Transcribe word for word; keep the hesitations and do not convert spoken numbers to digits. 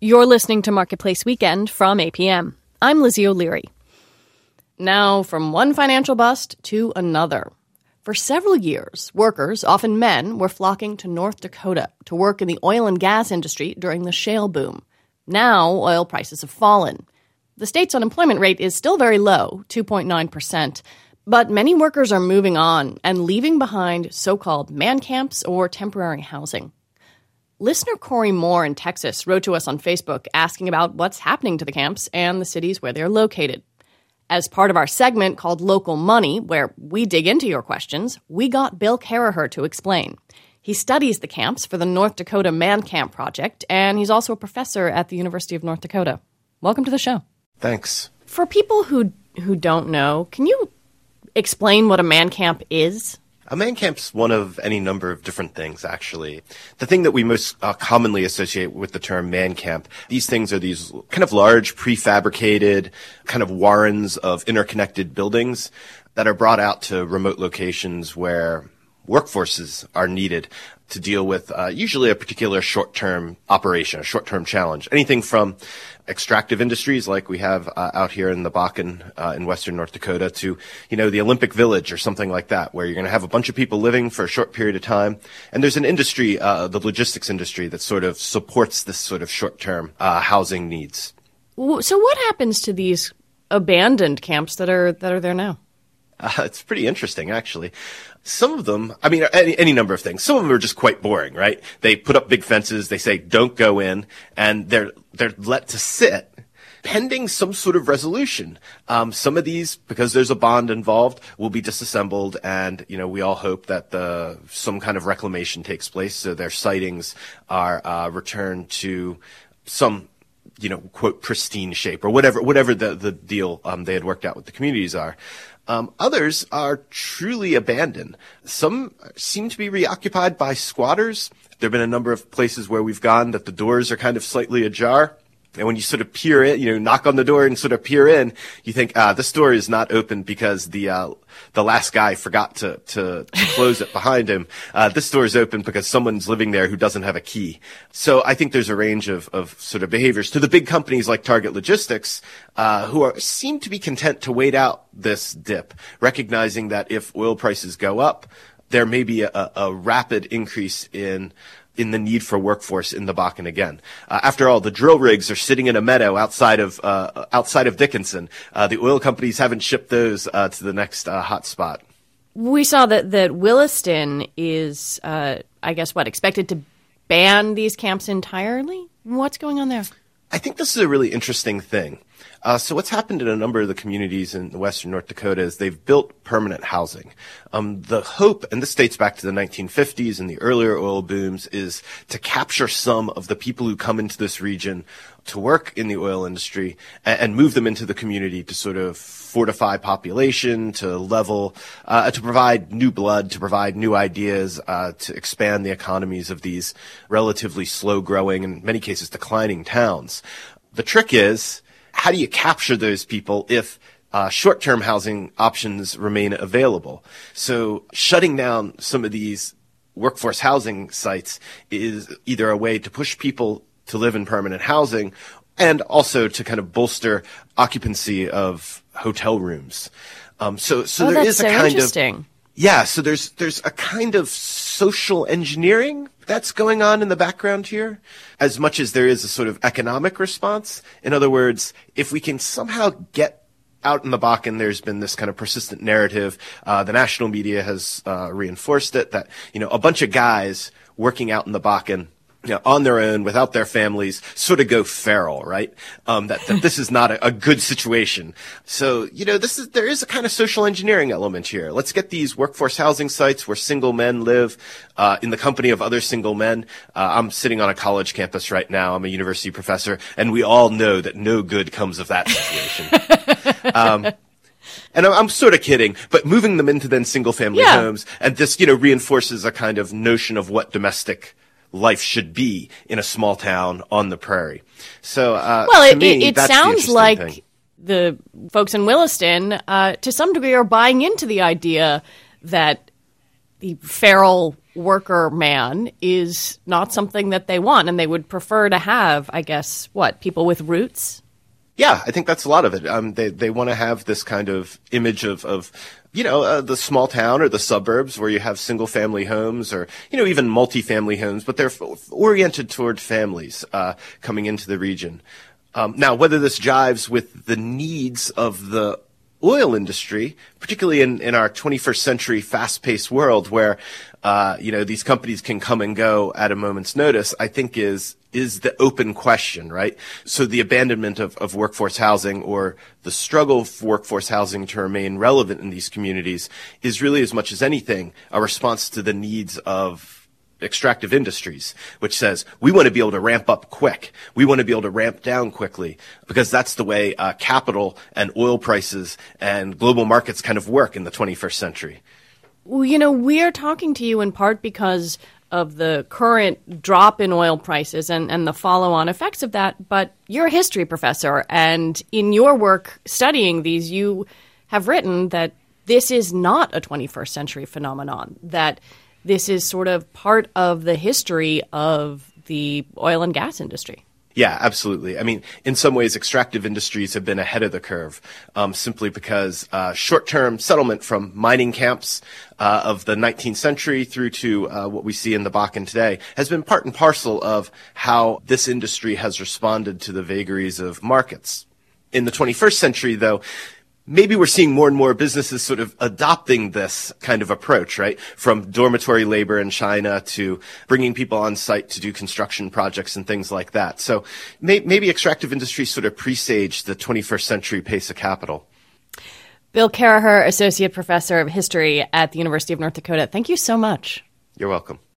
You're listening to Marketplace Weekend from A P M. I'm Lizzie O'Leary. Now, from one financial bust to another. For several years, workers, often men, were flocking to North Dakota to work in the oil and gas industry during the shale boom. Now, oil prices have fallen. The state's unemployment rate is still very low, two point nine percent, but many workers are moving on and leaving behind so-called man camps or temporary housing. Listener Corey Moore in Texas wrote to us on Facebook asking about what's happening to the camps and the cities where they're located. As part of our segment called Local Money, where we dig into your questions, we got Bill Caraher to explain. He studies the camps for the North Dakota Man Camp Project, and he's also a professor at the University of North Dakota. Welcome to the show. Thanks. For people who who don't know, can you explain what a man camp is? A man camp's one of any number of different things, actually. The thing that we most uh, commonly associate with the term man camp, these things are these kind of large, prefabricated, kind of warrens of interconnected buildings that are brought out to remote locations where workforces are needed to deal with uh, usually a particular short-term operation, a short-term challenge. Anything from extractive industries like we have uh, out here in the Bakken uh, in western North Dakota to, you know, the Olympic Village or something like that, where you're going to have a bunch of people living for a short period of time. And there's an industry, uh, the logistics industry, that sort of supports this sort of short-term uh, housing needs. So what happens to these abandoned camps that are that are there now? Uh, it's pretty interesting, actually. Some of them, I mean, any, any number of things. Some of them are just quite boring, right? They put up big fences. They say, don't go in. And they're, they're let to sit pending some sort of resolution. Um, some of these, because there's a bond involved, will be disassembled. And, you know, we all hope that the, some kind of reclamation takes place. So their sightings are, uh, returned to some, you know, quote, pristine shape or whatever, whatever the, the deal, um, they had worked out with the communities are. Um, others are truly abandoned. Some seem to be reoccupied by squatters. There have been a number of places where we've gone that the doors are kind of slightly ajar. And when you sort of peer in, you know, knock on the door and sort of peer in, you think, ah, this door is not open because the, uh, the last guy forgot to, to, to close it behind him. Uh, this door is open because someone's living there who doesn't have a key. So I think there's a range of, of sort of behaviors to the big companies like Target Logistics, uh, who are, seem to be content to wait out this dip, recognizing that if oil prices go up, there may be a, a rapid increase in in the need for workforce in the Bakken again. Uh, after all, the drill rigs are sitting in a meadow outside of uh, outside of Dickinson. Uh, the oil companies haven't shipped those uh, to the next uh, hot spot. We saw that, that Williston is, uh, I guess, what, expected to ban these camps entirely? What's going on there? I think this is a really interesting thing. Uh, so what's happened in a number of the communities in western North Dakota is they've built permanent housing. Um, the hope, and this dates back to the nineteen fifties and the earlier oil booms, is to capture some of the people who come into this region to work in the oil industry and, and move them into the community to sort of fortify population, to level, uh, to provide new blood, to provide new ideas, uh, to expand the economies of these relatively slow-growing, in many cases declining towns. The trick is, how do you capture those people if uh, short-term housing options remain available? So shutting down some of these workforce housing sites is either a way to push people to live in permanent housing and also to kind of bolster occupancy of hotel rooms. Um, so, so oh, there that's is a so kind interesting. of yeah. So there's there's a kind of social engineering that's going on in the background here, as much as there is a sort of economic response. In other words, if we can somehow get out in the Bakken, there's been this kind of persistent narrative. Uh, the national media has uh, reinforced it that, you know, a bunch of guys working out in the Bakken, you know, on their own, without their families, sort of go feral, right? Um, that, that this is not a, a good situation. So, you know, this is, there is a kind of social engineering element here. Let's get these workforce housing sites where single men live, uh, in the company of other single men. Uh, I'm sitting on a college campus right now. I'm a university professor, and we all know that no good comes of that situation. um, And I'm sort of kidding, but moving them into then single-family yeah. homes, and this, you know, reinforces a kind of notion of what domestic life should be in a small town on the prairie. So, uh, well, to it, me, it that's the sounds interesting like thing. The folks in Williston, uh, to some degree, are buying into the idea that the feral worker man is not something that they want, and they would prefer to have, I guess, what, people with roots? Yeah, I think that's a lot of it. Um, they they want to have this kind of image of, of you know, uh, the small town or the suburbs where you have single-family homes or, you know, even multi-family homes, but they're f- oriented toward families uh, coming into the region. Um, now, whether this jives with the needs of the oil industry, particularly in, in our twenty-first century fast-paced world where, uh, you know, these companies can come and go at a moment's notice, I think is is the open question, right? So the abandonment of, of workforce housing or the struggle for workforce housing to remain relevant in these communities is really, as much as anything, a response to the needs of extractive industries, which says we want to be able to ramp up quick. We want to be able to ramp down quickly because that's the way uh, capital and oil prices and global markets kind of work in the twenty-first century. Well, you know, we are talking to you in part because of the current drop in oil prices and, and the follow-on effects of that, but you're a history professor, and in your work studying these, you have written that this is not a twenty-first century phenomenon, that this is sort of part of the history of the oil and gas industry. Yeah, absolutely. I mean, in some ways, extractive industries have been ahead of the curve, um, simply because uh, short-term settlement from mining camps uh, of the nineteenth century through to uh, what we see in the Bakken today has been part and parcel of how this industry has responded to the vagaries of markets. In the twenty-first century, though, maybe we're seeing more and more businesses sort of adopting this kind of approach, right? From dormitory labor in China to bringing people on site to do construction projects and things like that. So may, maybe extractive industries sort of presaged the twenty-first century pace of capital. Bill Caraher, Associate Professor of History at the University of North Dakota. Thank you so much. You're welcome.